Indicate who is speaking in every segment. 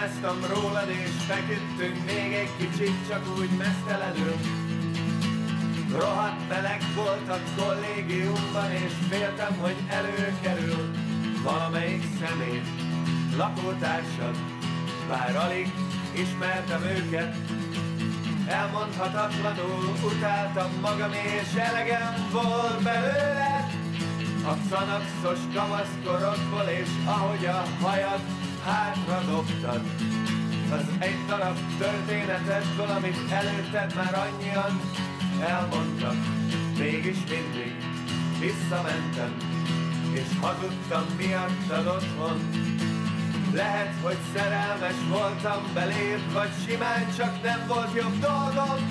Speaker 1: Vigyáztam rólad és feküdtünk még egy kicsit, csak úgy mesztelenül. Rohadt meleg volt a kollégiumban, és féltem, hogy előkerül valamelyik személy, lakótársad, bár alig ismertem őket. Elmondhatatlanul utáltam magam, és elegem volt belőle a szanakszos kamaszkorodból, és ahogy a hajad hátra dobtad, az egy darab történetedből, amit előtted már annyian elmondtak. Mégis mindig visszamentem, és hazudtam miattad otthon. Lehet, hogy szerelmes voltam beléd, vagy simán csak nem volt jobb dolgom.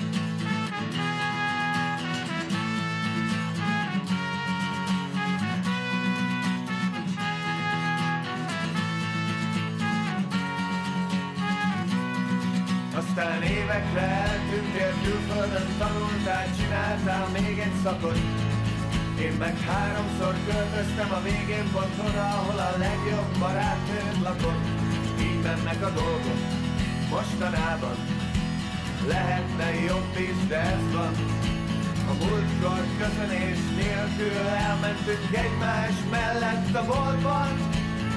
Speaker 1: Aztán évekre eltűntél külföldön, tanultál, csináltál még egy szakot. Én meg 3-szor költöztem a végén pont oda, ahol a legjobb barátnőd lakott. Így mennek a dolgok mostanában, lehetne jobb is, de ez van. A múltkor köszönés nélkül elmentünk egymás mellett a boltban.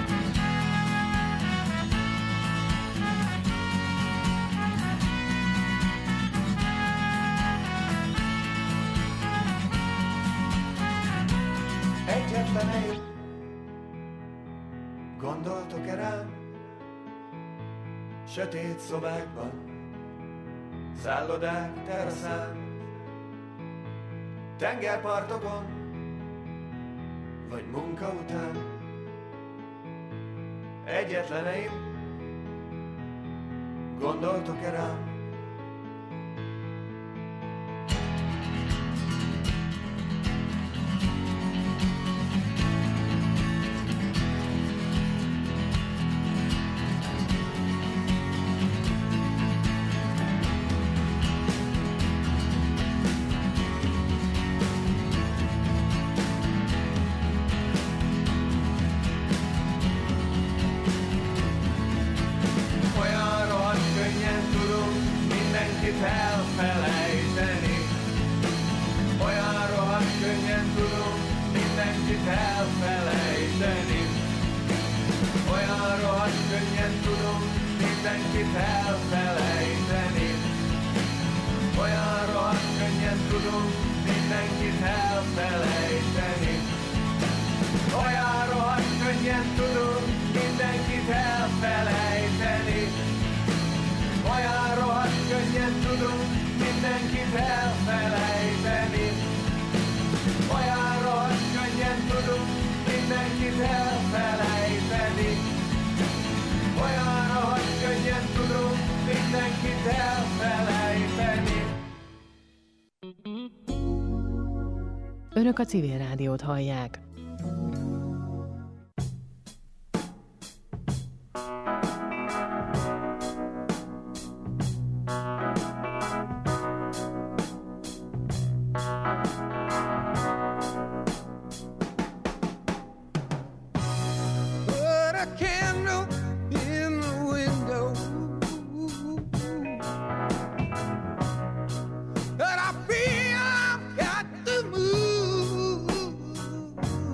Speaker 1: Egyetleneim, gondoltok-e rám? Sötét szobákban, szállodák teraszán, tengerpartokon, vagy munka után. Egyetleneim, gondoltok-e rám? Elfelejteni. Olyan rohadt könnyen tudunk mindenkit elfelejteni. Olyan rohadt könnyen tudunk mindenkit elfelejteni. Olyan rohadt könnyen tudunk mindenkit elfelejteni. Olyan rohadt könnyen tudunk mindenkit elfelejteni. Olyan rohadt könnyen tudunk mindenkit elfelejteni. Olyan rohadt könnyen tudunk mindenkit elfelejteni. Olyan rohadt könnyen tudunk mindenkit elfelejteni.
Speaker 2: Önök a Civil Rádiót hallják.
Speaker 3: But I feel I've got to move.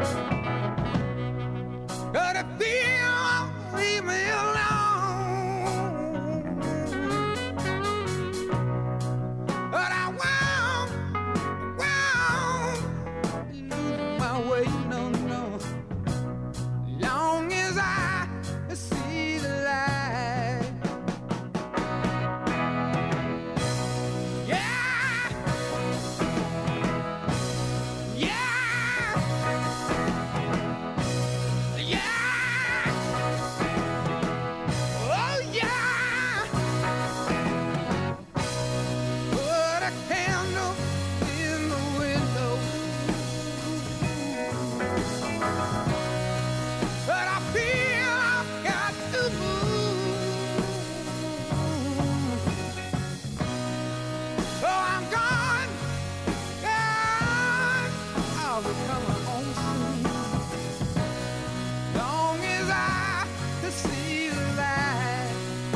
Speaker 3: Gotta feel, leave me alone. But I won't lose my way, no, no. Long as I see the light. Yeah, yeah, yeah. Oh yeah. Put a candle in the window. But I feel I've got to move. So I'm gone, gone. I'll be coming home soon. Long as I can see the light.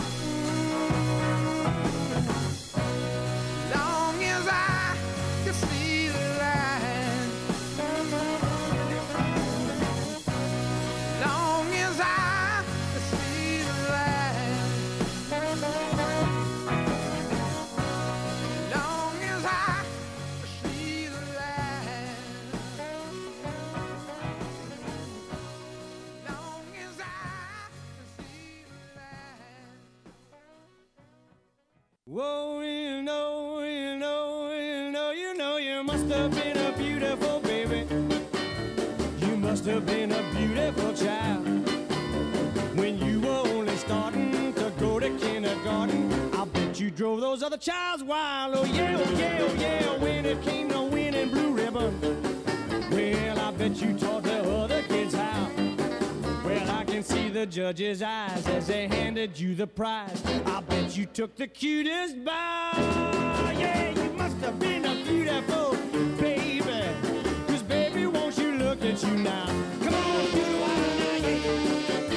Speaker 3: Long as I can see the light. Long as I can see the light. Long as I can see the light. Long as I can see the light.
Speaker 4: Whoa, you must have been a beautiful baby. You must have been a beautiful child. When you were only starting to go to kindergarten, I bet you drove those other childs wild. Oh yeah, oh yeah, oh yeah, when it came to winning blue ribbon. Well, I bet you taught the other kids how. Well, I can see the judge's eyes as they handed you the prize. I bet you took the cutest bow. Yeah, you must have been a beautiful baby. 'Cause baby, won't you look at you now? Come on, do I now, yeah.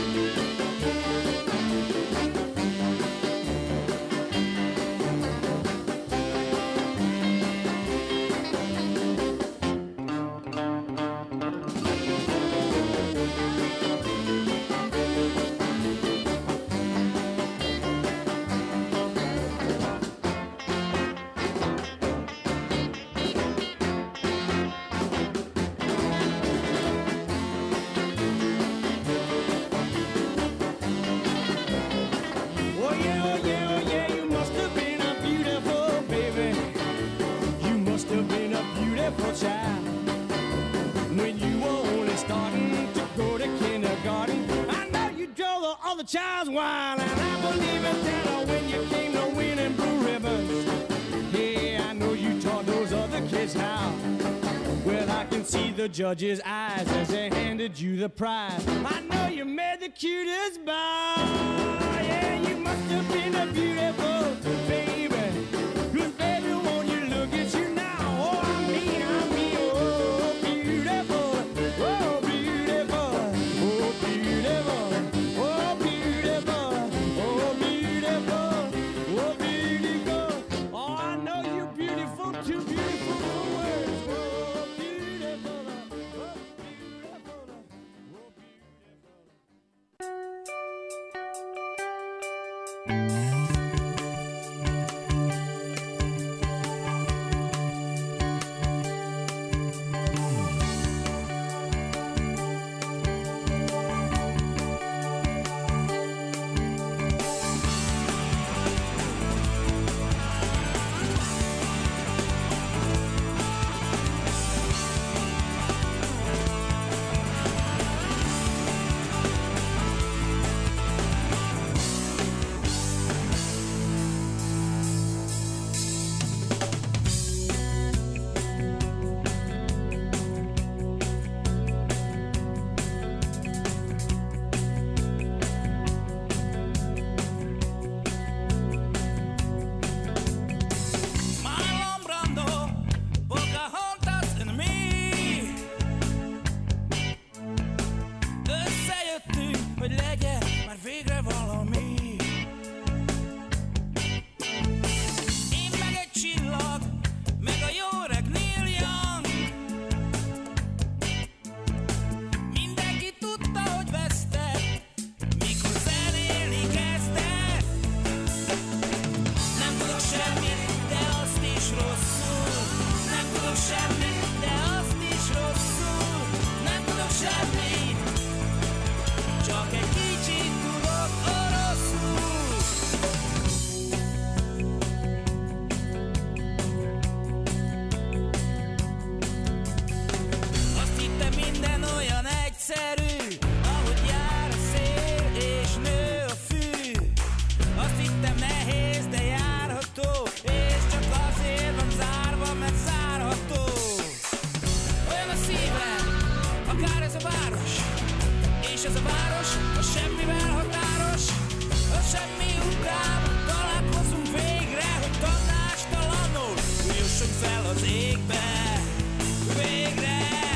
Speaker 4: Oh yeah, oh yeah, oh yeah, you must have been a beautiful baby. You must have been a beautiful child. When you were only starting to go to kindergarten, I know you drove the other child's wild. And I believe it that when you came to winning blue ribbons. Yeah, I know you taught those other kids how. Well, I can see the judge's eyes as they handed you the prize. I know you made the cutest bow. Yeah, you must have been a beautiful baby. 'Cause baby, won't you look at you now? Oh, I mean, oh, beautiful, oh, beautiful, oh, beautiful, oh, beautiful, oh, beautiful, oh, beautiful. Oh, I know you're beautiful, too beautiful for words. Oh, beautiful, oh, beautiful, oh,
Speaker 5: egyszerű, ahogy jár a szél és nő a fű. Azt hittem nehéz, de járható, és csak azért van zárva, mert zárható. Olyan a szívem, akár ez a város, és ez a város a semmivel határos. A semmi után találkozunk végre, hogy tanástalanul jussunk fel az égbe. Végre!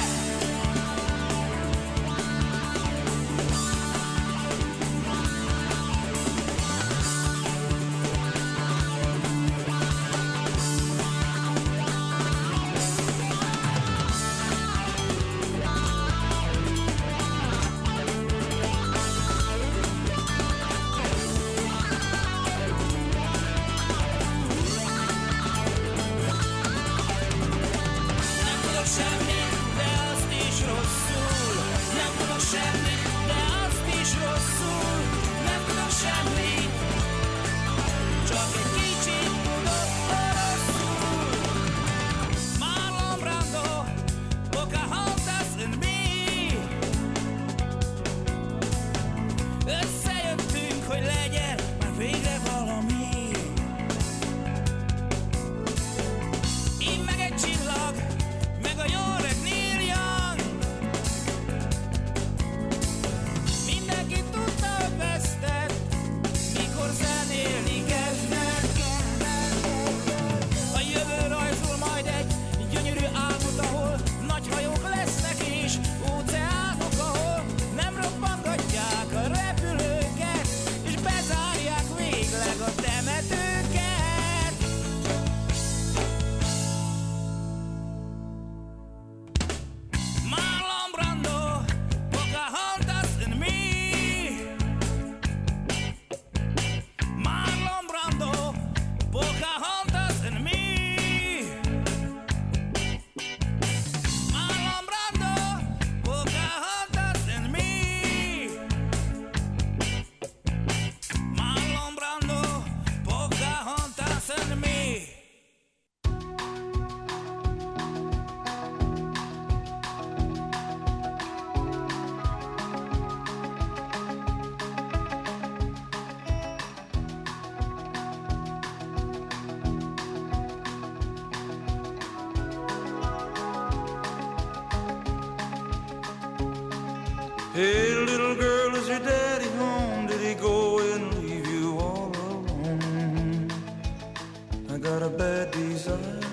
Speaker 6: Hey, little girl, is your daddy home? Did he go and leave you all alone? I got a bad desire.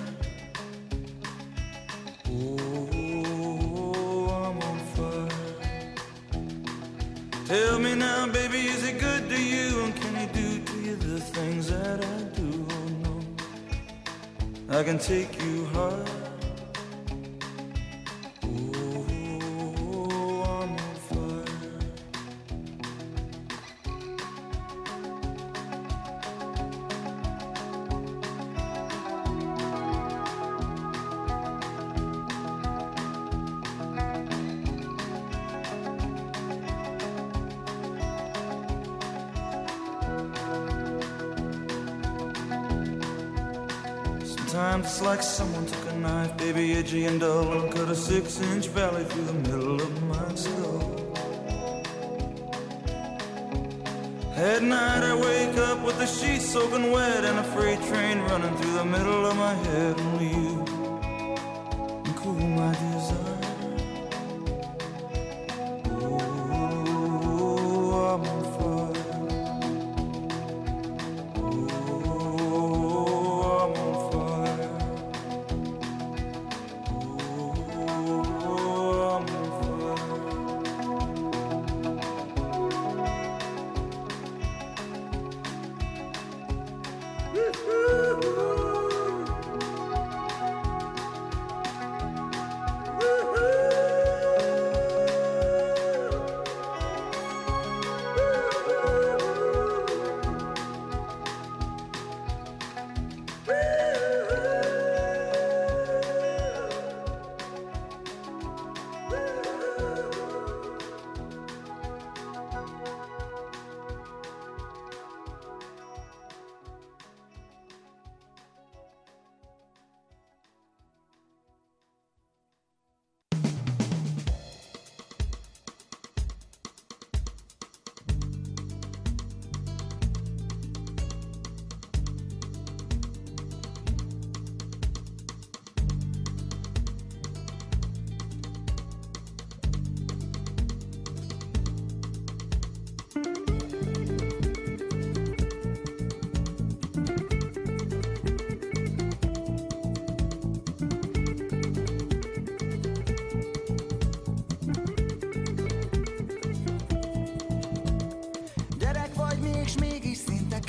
Speaker 6: Oh, I'm on fire. Tell me now, baby, is he good to you? And can he do to you the things that I do? Oh, no, I can take you high. Sometimes it's like someone took a knife, baby, edgy and dull, and cut a 6-inch valley through the middle of my skull. At night I wake up with the sheets soaking wet and a freight train running through the middle of my head. Only you can cool my desire. Oh, I'm on fire.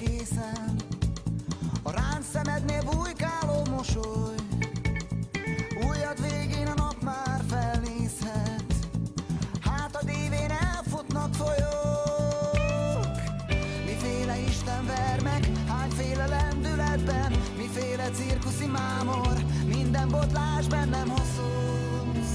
Speaker 7: készen, a ránc szemednél bujkáló mosoly, ujjad végén a nap már felnézhet, hátad évén elfutnak folyók. Miféle istenvermek, hányféle lendületben, miféle cirkuszi mámor, minden botlás bennem haszolsz.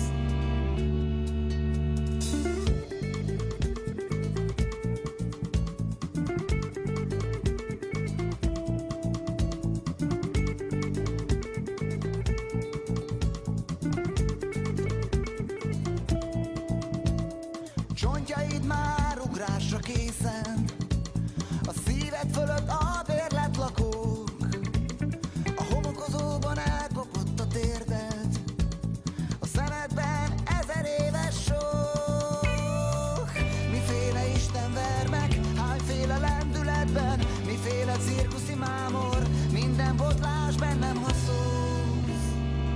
Speaker 7: Csontjaid már ugrásra készen, a szíved fölött a bérlet lakók, a homokozóban elkopott a térded, a szemedben 1000 éves sok. Miféle istenvermek, hányféle lendületben, miféle cirkuszi mámor, minden botlás bennem haszolsz.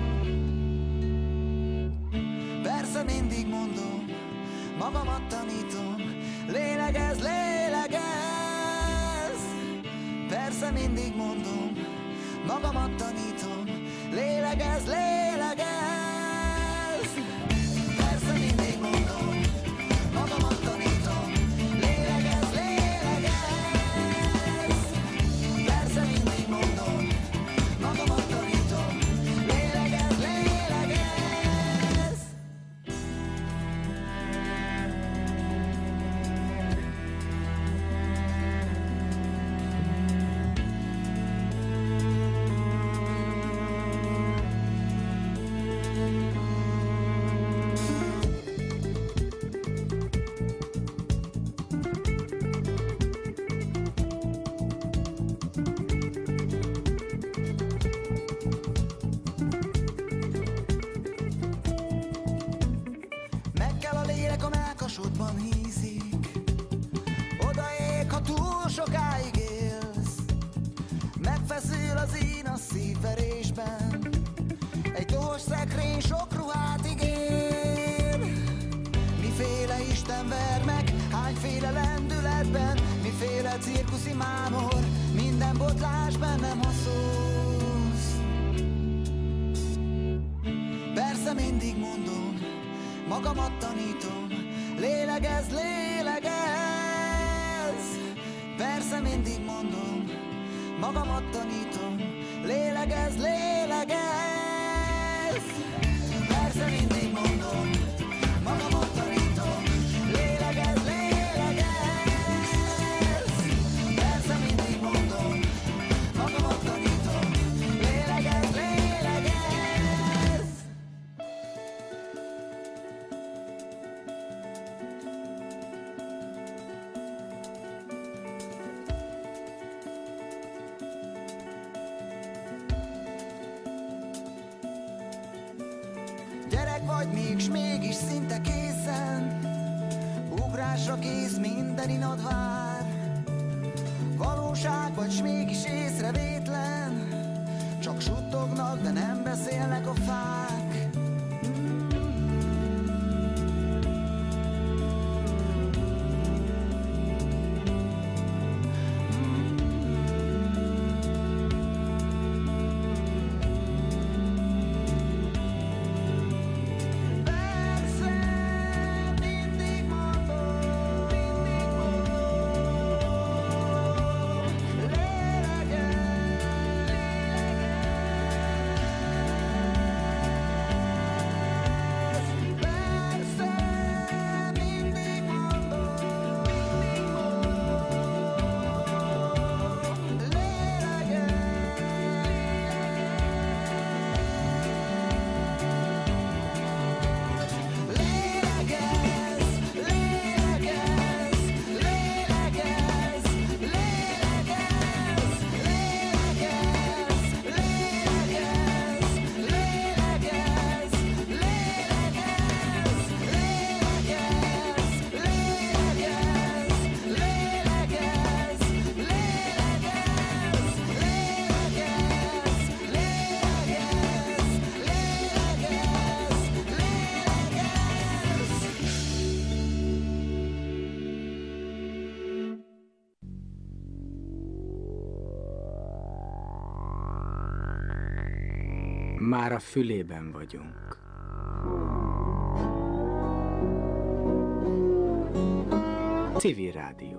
Speaker 7: Persze mindig mondom, magamat tanítom, lélegez, lélegez. Persze mindig mondom, magamat tanítom, lélegez, lélegez. Persze mindig mondom, magamat tanítom, lélegez, lélegez. Persze mindig mondom, magamat tanítom, lélegez, lélegez. Meg kell a lélek, a mellkasodban hízik, odaég, ha túl sokáig élsz. Megfeszül az én a szívverésben, egy dohos szekrény sok ruhát ígér. Miféle istenvermek, hányféle lendületben, miféle cirkuszi mámor, minden botlás bennem haszolsz. Persze mindig mondom, magamat tanítom, lélegez, lélegez. Persze mindig mondom, magamat tanítom, lélegez, lélegez. Persze mindig mondom, magamat tanítom, lélegez, lélegez. Persze mindig mondom, magamat tanítom, lélegez, lélegez. Gyerek vagy még, s mégis szinte készen, ugrásra kész, minden inad vár. Valóság vagy, s mégis észrevétlen, csak suttognak, de nem beszélnek a fák. Lélegez, lélegez.
Speaker 8: Már a fülében vagyunk. Civil Rádió.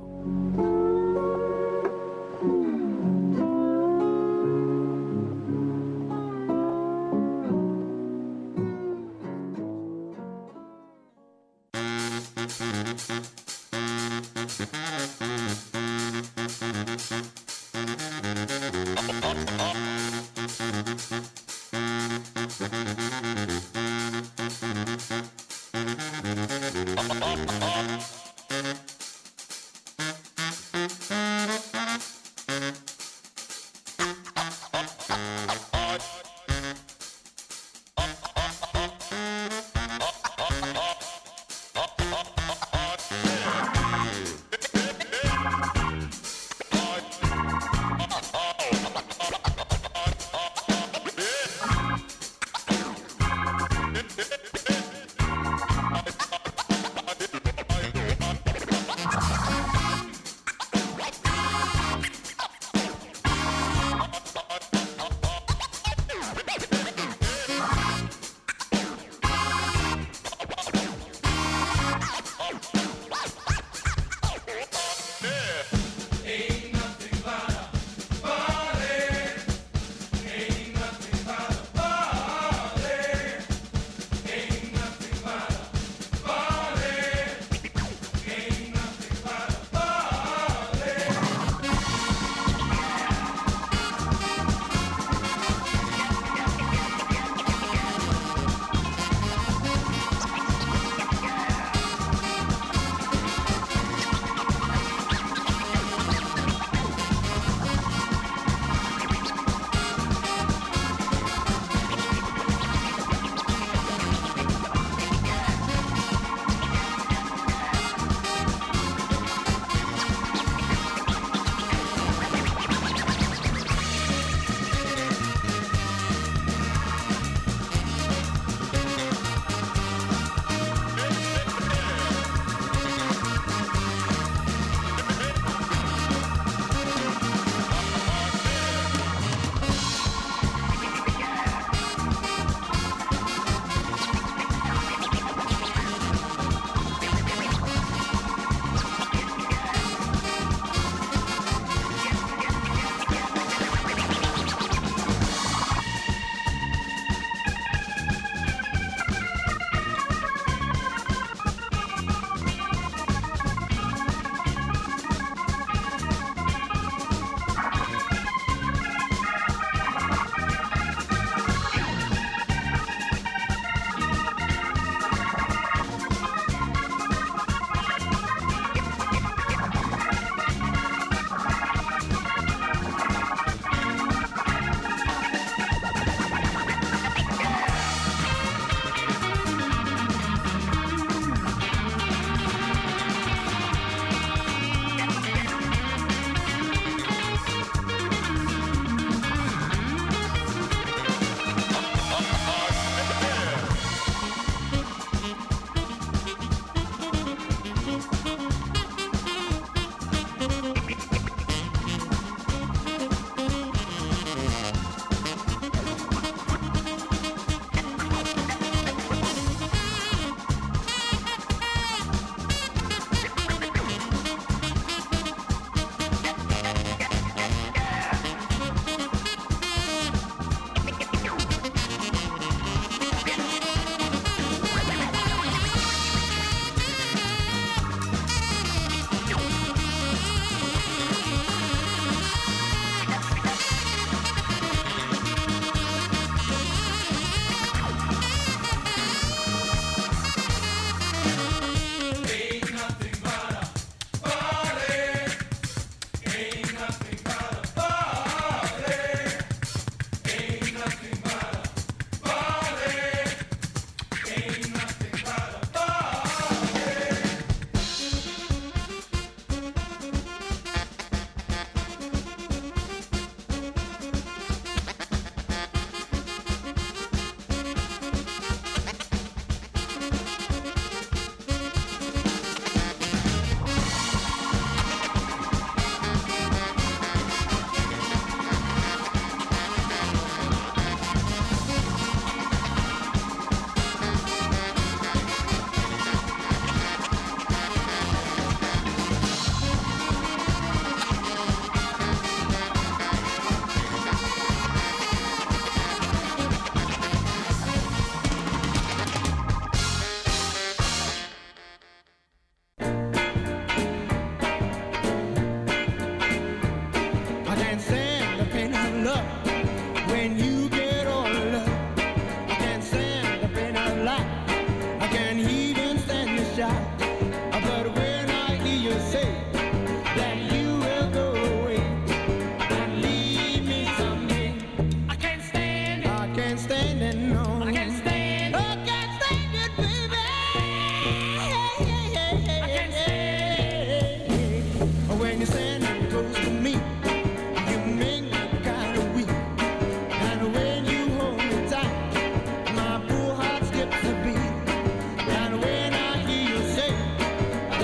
Speaker 4: when you're standing close to me.